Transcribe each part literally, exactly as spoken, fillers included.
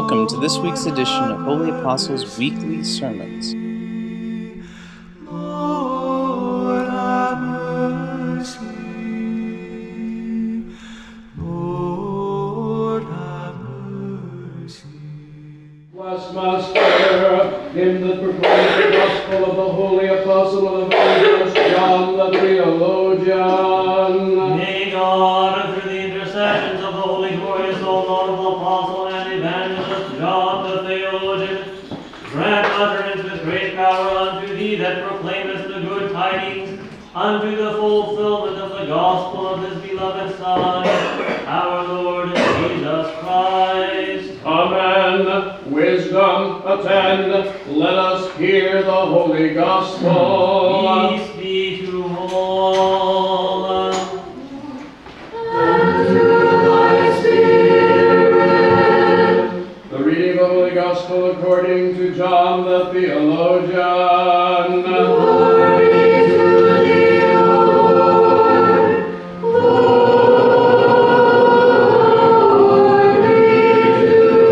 Welcome to this week's edition of Holy Apostles Weekly Sermons. Lord, have mercy. Lord, have mercy. Bless Master, him that proclaims the gospel of the holy apostle and evangelist John the theologian. May God, through the intercessions of the holy, glorious, all notable apostle and evangelist John the theologian, grant utterance with great power unto thee that proclaimest the good tidings, unto the fulfillment of the gospel of his beloved Son, our Lord Jesus Christ. Amen. Wisdom, attend. Let us hear the holy gospel. Peace be to all. And to thy spirit. The reading of the holy gospel according to John the theologian. Glory to thee, O Lord. Glory to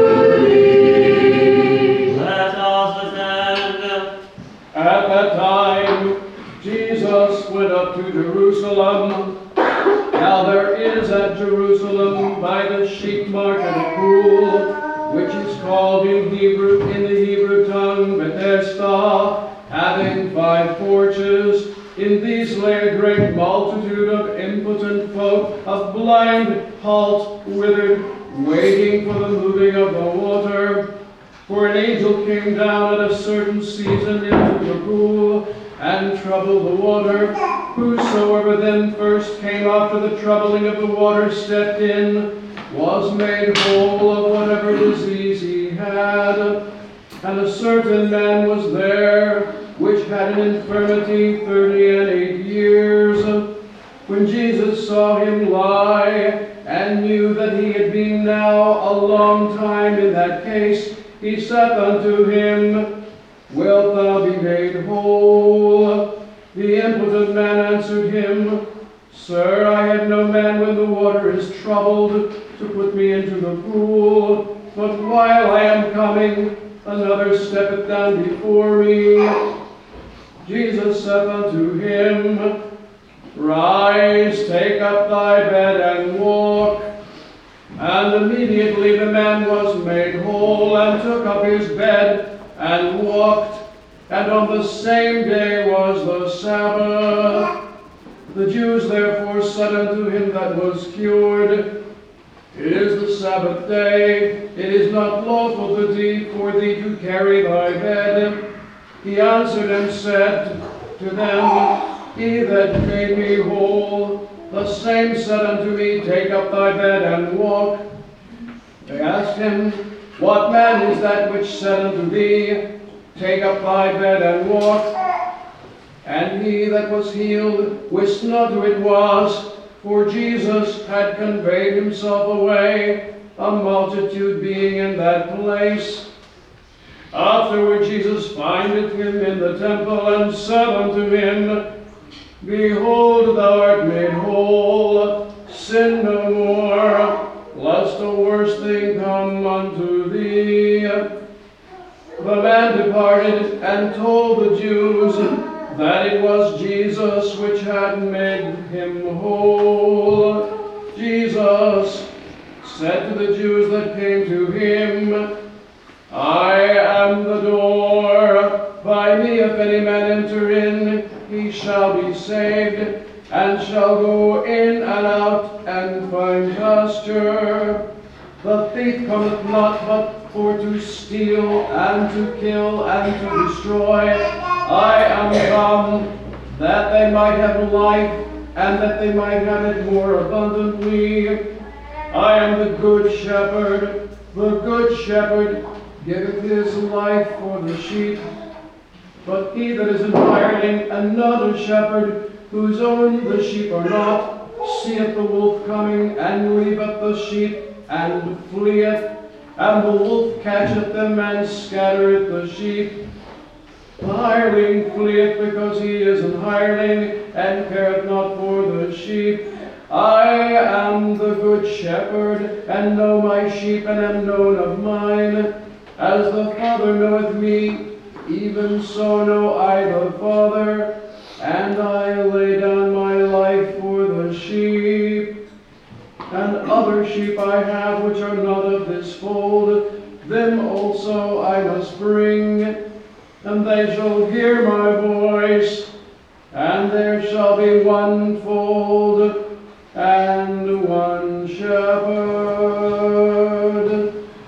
thee. Let us attend. At that time, Jesus went up to Jerusalem. Now there is at Jerusalem by the sheep market a pool, which is called in Hebrew, in the Hebrew tongue, Bethesda, having five porches. In these lay a great multitude of impotent folk, of blind, halt, withered, waiting for the moving of the water. For an angel came down at a certain season into the pool, and troubled the water. Whosoever then first came after the troubling of the water stepped in, was made whole of whatever disease he had. And a certain man was there, which had an infirmity thirty and eight years. When Jesus saw him lie, and knew that he had been now a long time in that case, he said unto him, Wilt thou be made whole? The impotent man answered him, Sir, I have no man when the water is troubled to put me into the pool, but while I am coming, another steppeth down before me. Jesus said unto him, Rise, take up thy bed and walk. And immediately the man was made whole, and took up his bed and walked. And on the same day was the Sabbath. The Jews therefore said unto him that was cured, It is the Sabbath day, it is not lawful to thee for thee to carry thy bed. He answered and said to them, He that made me whole, the same said unto me, Take up thy bed and walk. They asked him, What man is that which said unto thee, Take up thy bed and walk? And he that was healed wist not who it was, for Jesus had conveyed himself away, a multitude being in that place. Afterward Jesus findeth him in the temple, and said unto him, Behold, thou art made whole, sin no more, lest a worse thing come unto thee. The man departed and told the Jews that it was Jesus which had made him whole. Jesus said to the Jews that came to him, I am the door. By me if any man enter in, he shall be saved, and shall go in and out and find pasture. The thief cometh not but for to steal, and to kill, and to destroy. I am come, that they might have life, and that they might have it more abundantly. I am the good shepherd. The good shepherd giveth his life for the sheep. But he that is an hireling, another shepherd, whose own the sheep are not, seeth the wolf coming, and leaveth the sheep, and fleeth. And the wolf catcheth them, and scattereth the sheep. The hireling fleeth because he is an hireling, and careth not for the sheep. I am the good shepherd, and know my sheep, and am known of mine. As the Father knoweth me, even so know I the Father, and I lay down my life for the sheep. And other sheep I have which are not of this fold, them also I must bring, and they shall hear my voice, and there shall be one fold and one shepherd.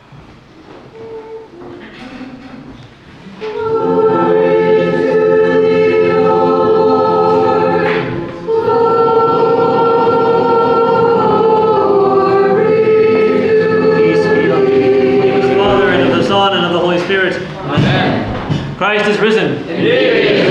Christ is risen. Indeed.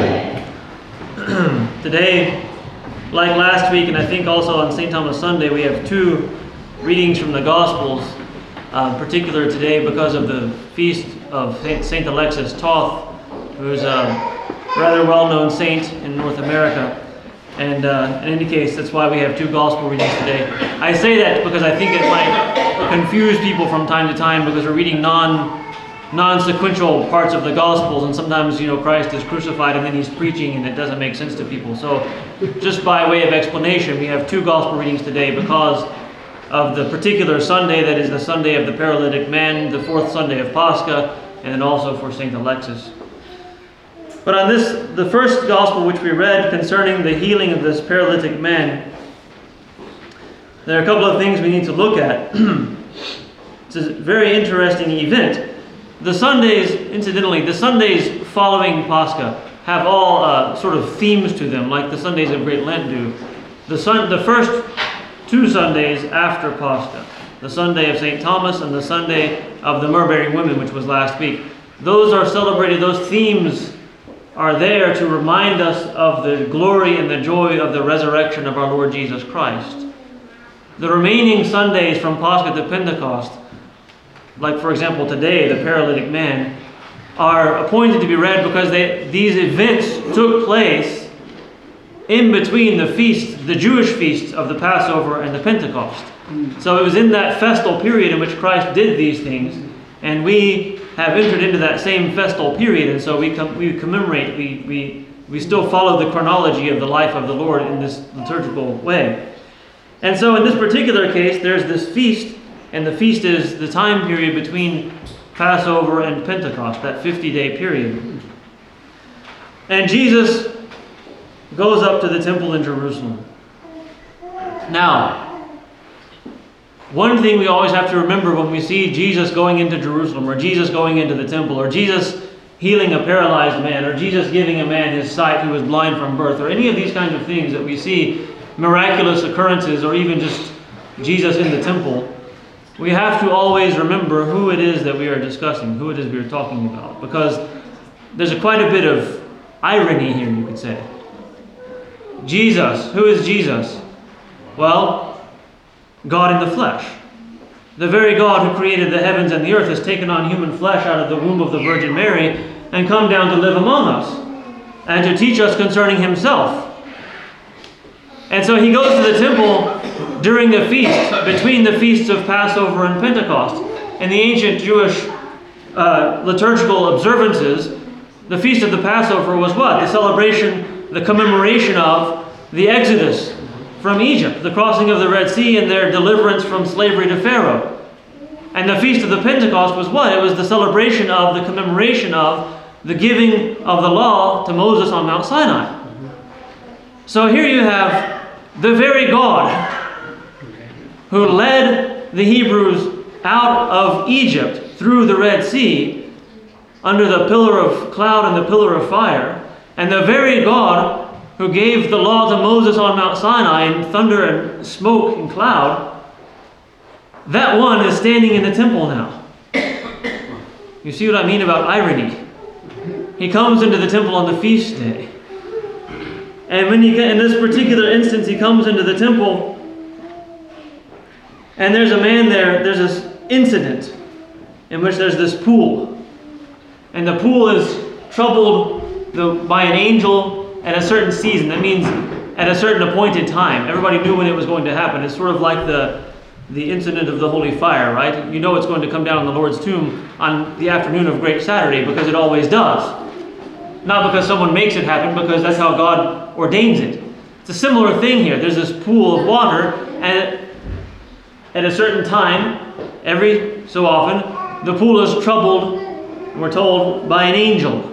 Today, like last week, and I think also on Saint Thomas Sunday, we have two readings from the Gospels, uh, particular today because of the feast of Saint Alexis Toth, who's a rather well-known saint in North America. And uh, in any case, that's why we have two Gospel readings today. I say that because I think it might confuse people from time to time because we're reading non non-sequential parts of the Gospels, and sometimes, you know, Christ is crucified and then he's preaching and it doesn't make sense to people. So just by way of explanation, we have two Gospel readings today because of the particular Sunday that is the Sunday of the paralytic man, the fourth Sunday of Pascha, and then also for Saint Alexis. But on this, the first Gospel which we read concerning the healing of this paralytic man, there are a couple of things we need to look at. It's a very interesting event. The Sundays, incidentally, the Sundays following Pascha have all uh, sort of themes to them, like the Sundays of Great Lent do. The, sun, the first two Sundays after Pascha, the Sunday of Saint Thomas and the Sunday of the Myrrh-bearing women, which was last week, those are celebrated, those themes are there to remind us of the glory and the joy of the resurrection of our Lord Jesus Christ. The remaining Sundays from Pascha to Pentecost, like for example today, the paralytic man, are appointed to be read because they, these events took place in between the feasts, the Jewish feasts of the Passover and the Pentecost. So it was in that festal period in which Christ did these things, and we have entered into that same festal period, and so we com- we commemorate, we, we, we still follow the chronology of the life of the Lord in this liturgical way. And so in this particular case, there's this feast, and the feast is the time period between Passover and Pentecost, that fifty-day period. And Jesus goes up to the temple in Jerusalem. Now, one thing we always have to remember when we see Jesus going into Jerusalem, or Jesus going into the temple, or Jesus healing a paralyzed man, or Jesus giving a man his sight who was blind from birth, or any of these kinds of things that we see, miraculous occurrences, or even just Jesus in the temple, we have to always remember who it is that we are discussing, who it is we are talking about, because there's a quite a bit of irony here, you could say. Jesus, who is Jesus? Well, God in the flesh. The very God who created the heavens and the earth has taken on human flesh out of the womb of the Virgin Mary and come down to live among us and to teach us concerning himself. And so he goes to the temple during the feast, between the feasts of Passover and Pentecost. In the ancient Jewish uh, liturgical observances, the feast of the Passover was what? The celebration, the commemoration of the Exodus from Egypt, the crossing of the Red Sea and their deliverance from slavery to Pharaoh. And the feast of the Pentecost was what? It was the celebration of, the commemoration of the giving of the law to Moses on Mount Sinai. So here you have the very God who led the Hebrews out of Egypt through the Red Sea under the pillar of cloud and the pillar of fire, and the very God who gave the law to Moses on Mount Sinai in thunder and smoke and cloud, that one is standing in the temple now. You see what I mean about irony? He comes into the temple on the feast day. And when he, in this particular instance, he comes into the temple, and there's a man there, there's this incident in which there's this pool. And the pool is troubled by an angel at a certain season. That means at a certain appointed time. Everybody knew when it was going to happen. It's sort of like the the incident of the holy fire, right? You know it's going to come down on the Lord's tomb on the afternoon of Great Saturday because it always does. Not because someone makes it happen, because that's how God ordains it. It's a similar thing here. There's this pool of water, and at a certain time, every so often, the pool is troubled, we're told, by an angel.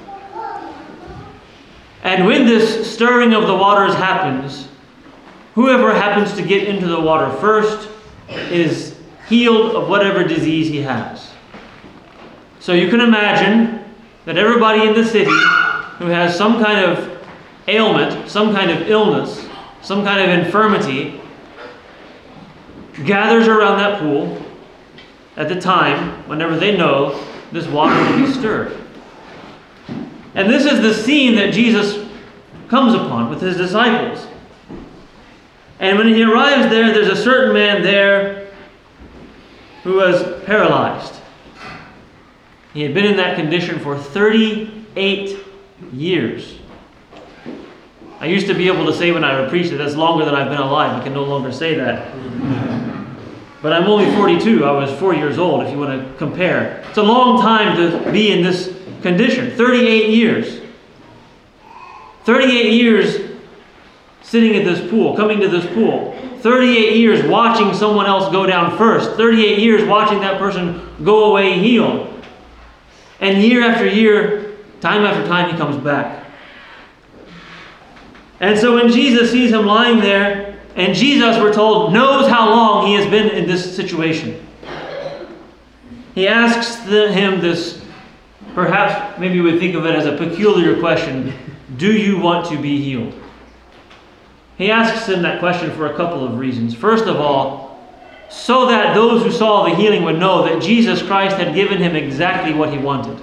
And when this stirring of the waters happens, whoever happens to get into the water first is healed of whatever disease he has. So you can imagine that everybody in the city who has some kind of ailment, some kind of illness, some kind of infirmity, gathers around that pool at the time whenever they know this water will be stirred. And this is the scene that Jesus comes upon with his disciples. And when he arrives there, there's a certain man there who was paralyzed. He had been in that condition for thirty-eight years. I used to be able to say when I would preach that that's longer than I've been alive. I can no longer say that. But I'm only forty-two. I was four years old, if you want to compare. It's a long time to be in this condition. thirty-eight years. thirty-eight years sitting at this pool, coming to this pool. thirty-eight years watching someone else go down first. thirty-eight years watching that person go away healed. And year after year, time after time, he comes back. And so when Jesus sees him lying there, and Jesus, we're told, knows how long he has been in this situation, he asks the, him this, perhaps maybe you would think of it as a peculiar question: do you want to be healed? He asks him that question for a couple of reasons. First of all, so that those who saw the healing would know that Jesus Christ had given him exactly what he wanted.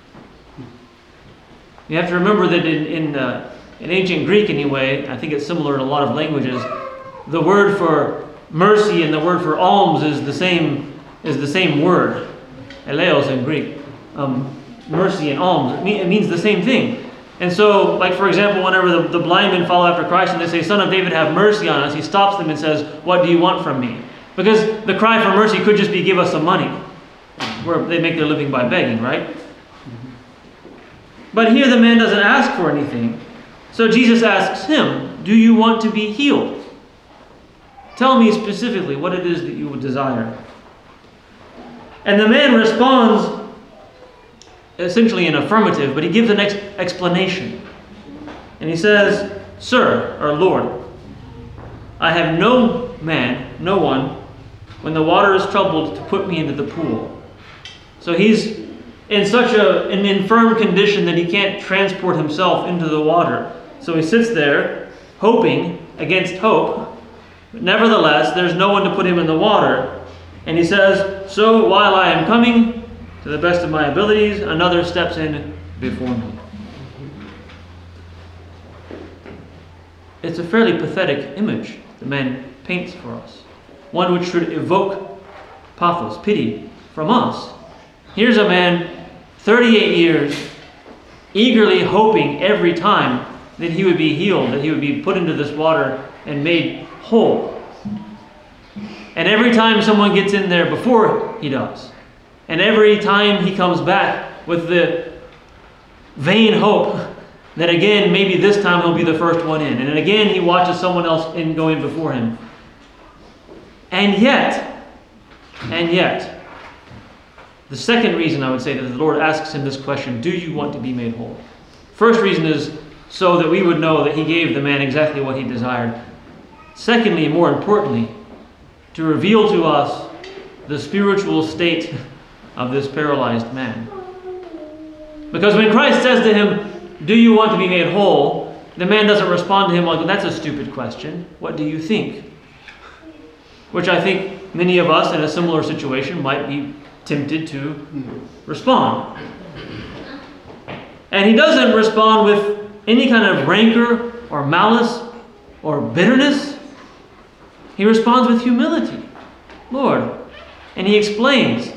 You have to remember that in, in, uh, in ancient Greek anyway, I think it's similar in a lot of languages, the word for mercy and the word for alms is the same, is the same word. Eleos in Greek. Um, mercy and alms. It, mean, it means the same thing. And so, like for example, whenever the, the blind men follow after Christ and they say, "Son of David, have mercy on us," he stops them and says, "What do you want from me?" Because the cry for mercy could just be, "Give us some money," where they make their living by begging, right? But here the man doesn't ask for anything. So Jesus asks him, "Do you want to be healed? Tell me specifically what it is that you would desire." And the man responds essentially an affirmative, but he gives an ex- explanation. And he says, "Sir," or Lord, "I have no man, no one, when the water is troubled, to put me into the pool." So he's in such a, an infirm condition that he can't transport himself into the water. So he sits there, hoping against hope. But nevertheless, there's no one to put him in the water. And he says, "So while I am coming, to the best of my abilities, another steps in before me." It's a fairly pathetic image the man paints for us. One which should evoke pathos, pity, from us. Here's a man, thirty-eight years, eagerly hoping every time that he would be healed, that he would be put into this water and made whole. And every time someone gets in there before he does, and every time he comes back with the vain hope that again, maybe this time he'll be the first one in. And again, he watches someone else in go in before him. And yet, and yet, the second reason I would say that the Lord asks him this question, "Do you want to be made whole?" First reason is so that we would know that he gave the man exactly what he desired. Secondly, more importantly, to reveal to us the spiritual state of this paralyzed man. Because when Christ says to him, "Do you want to be made whole?" the man doesn't respond to him like, "Well, that's a stupid question. What do you think?" Which I think many of us in a similar situation might be tempted to respond. And he doesn't respond with any kind of rancor or malice or bitterness. He responds with humility. "Lord," and he explains,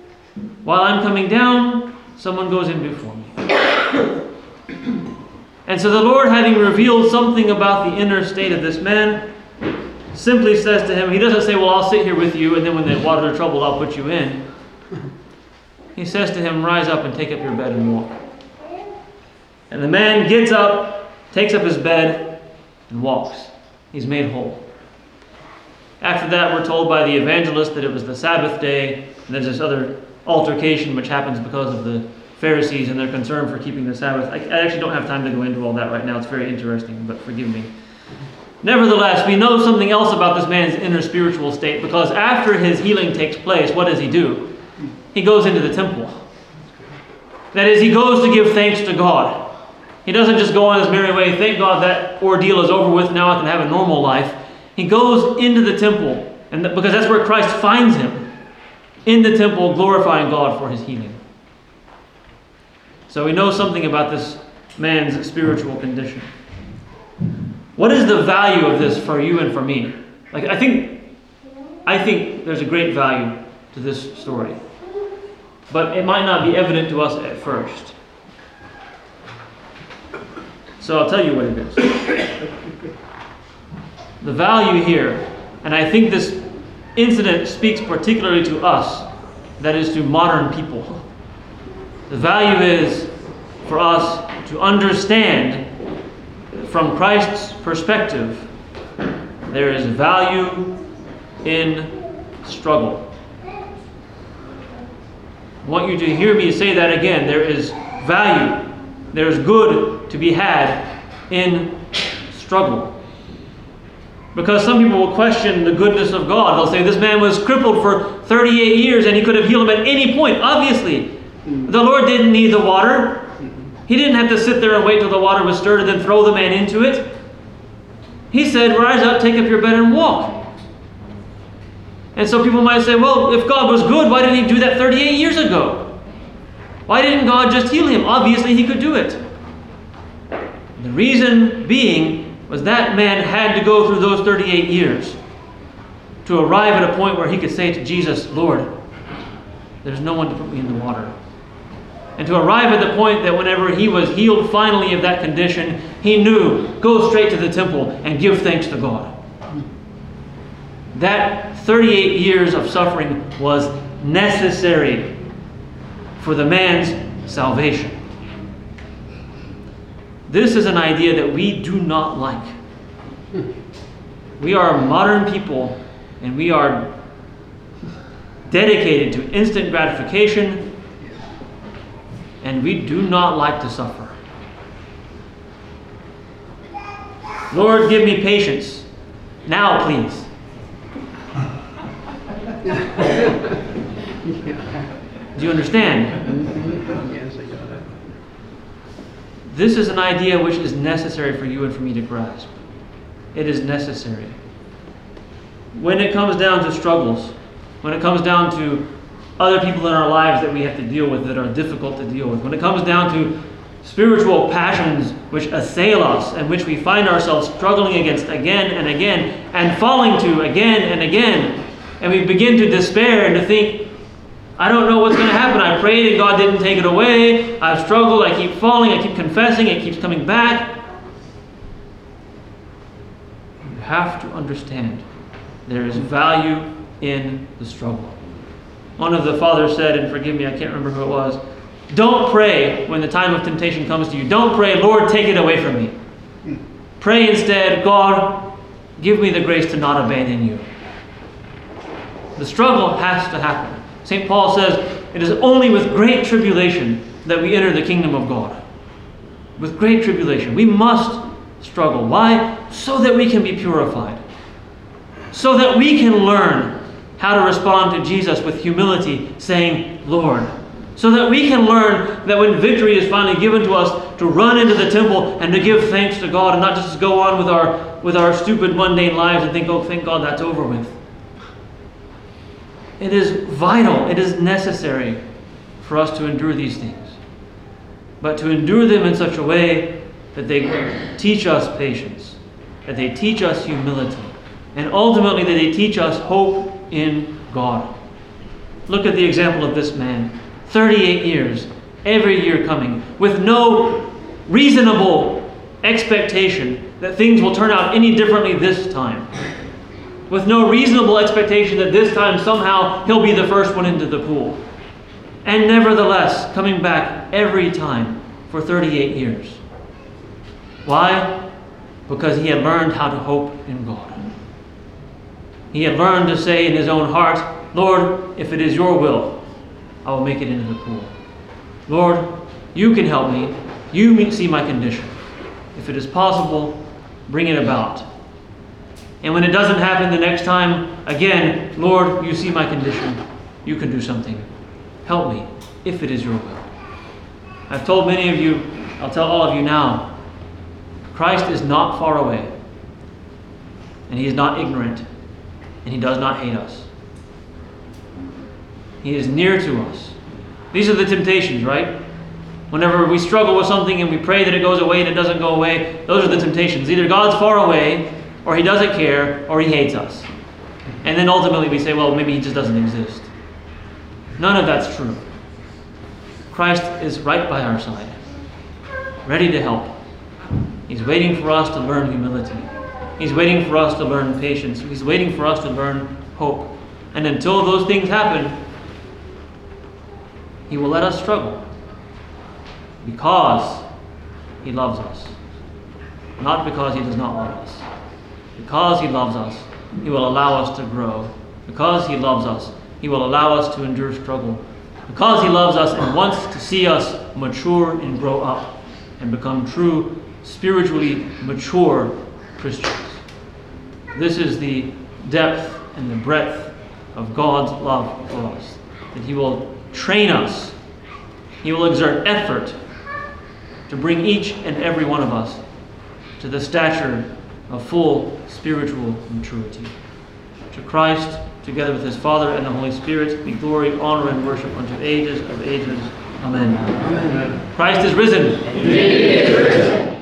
"While I'm coming down, someone goes in before me." And so the Lord, having revealed something about the inner state of this man, simply says to him, he doesn't say, well, I'll sit here with you, and then when the waters are troubled, I'll put you in. He says to him, rise up and take up your bed and walk. And the man gets up, takes up his bed, and walks. He's made whole. After that, we're told by the evangelist that it was the Sabbath day, and there's this other altercation which happens because of the Pharisees and their concern for keeping the Sabbath. I, I actually don't have time to go into all that right now. It's very interesting, but forgive me. Nevertheless, we know something else about this man's inner spiritual state, because after his healing takes place, what does he do? He goes into the temple. That is, he goes to give thanks to God. He doesn't just go on his merry way, thank God that ordeal is over with, now I can have a normal life. He goes into the temple, and th- because that's where Christ finds him, in the temple, glorifying God for his healing. So we know something about this man's spiritual condition. What is the value of this for you and for me? Like I think, I think there's a great value to this story, but it might not be evident to us at first. So I'll tell you what it is. The value here, and I think this incident speaks particularly to us, that is to modern people. The value is for us to understand from Christ's perspective, there is value in struggle. I want you to hear me say that again. There is value, there is good to be had in struggle. Because some people will question the goodness of God. They'll say this man was crippled for thirty-eight years and he could have healed him at any point. Obviously, the Lord didn't need the water. He didn't have to sit there and wait till the water was stirred and then throw the man into it. He said, rise up, take up your bed and walk. And so people might say, well, if God was good, why didn't he do that thirty-eight years ago? Why didn't God just heal him? Obviously, he could do it. The reason being was that man had to go through those thirty-eight years to arrive at a point where he could say to Jesus, Lord, there's no one to put me in the water. And to arrive at the point that whenever he was healed finally of that condition, he knew, go straight to the temple and give thanks to God. That thirty-eight years of suffering was necessary for the man's salvation. This is an idea that we do not like. We are modern people, and we are dedicated to instant gratification, and we do not like to suffer. Lord, give me patience. Now, please. Do you understand? Yes, I got it. This is an idea which is necessary for you and for me to grasp. It is necessary. When it comes down to struggles, when it comes down to other people in our lives that we have to deal with that are difficult to deal with, when it comes down to spiritual passions which assail us and which we find ourselves struggling against again and again and falling to again and again, and we begin to despair and to think, I don't know what's going to happen. I prayed and God didn't take it away. I've struggled. I keep falling. I keep confessing. It keeps coming back. You have to understand there is value in the struggle. One of the fathers said, and forgive me, I can't remember who it was, don't pray when the time of temptation comes to you. Don't pray, Lord, take it away from me. Pray instead, God, give me the grace to not abandon you. The struggle has to happen. Saint Paul says, it is only with great tribulation that we enter the kingdom of God. With great tribulation. We must struggle. Why? So that we can be purified. So that we can learn how to respond to Jesus with humility, saying, Lord. So that we can learn that when victory is finally given to us, to run into the temple and to give thanks to God and not just go on with our, with our stupid mundane lives and think, oh, thank God that's over with. It is vital, it is necessary for us to endure these things. But to endure them in such a way that they teach us patience, that they teach us humility, and ultimately that they teach us hope in God. Look at the example of this man. thirty-eight years, every year coming, with no reasonable expectation that things will turn out any differently this time. With no reasonable expectation that this time somehow he'll be the first one into the pool. And nevertheless, coming back every time for thirty-eight years. Why? Because he had learned how to hope in God. He had learned to say in his own heart, Lord, if it is your will, I will make it into the pool. Lord, you can help me. You see my condition. If it is possible, bring it about. And when it doesn't happen the next time, again, Lord, you see my condition. You can do something. Help me, if it is your will. I've told many of you, I'll tell all of you now, Christ is not far away. And he is not ignorant. And he does not hate us. He is near to us. These are the temptations, right? Whenever we struggle with something and we pray that it goes away and it doesn't go away, those are the temptations. Either God's far away, or he doesn't care, or he hates us. And then ultimately we say, well, maybe he just doesn't exist. None of that's true. Christ is right by our side, ready to help. He's waiting for us to learn humility. He's waiting for us to learn patience. He's waiting for us to learn hope. And until those things happen, he will let us struggle. Because he loves us. Not because he does not love us. Because he loves us, he will allow us to grow. Because he loves us, he will allow us to endure struggle. Because he loves us and wants to see us mature and grow up and become true, spiritually mature Christians. This is the depth and the breadth of God's love for us. That he will train us. He will exert effort to bring each and every one of us to the stature of full spiritual maturity. To Christ, together with his Father and the Holy Spirit, be glory, honor, and worship unto ages of ages. Amen. Amen. Christ is risen. Indeed he is risen.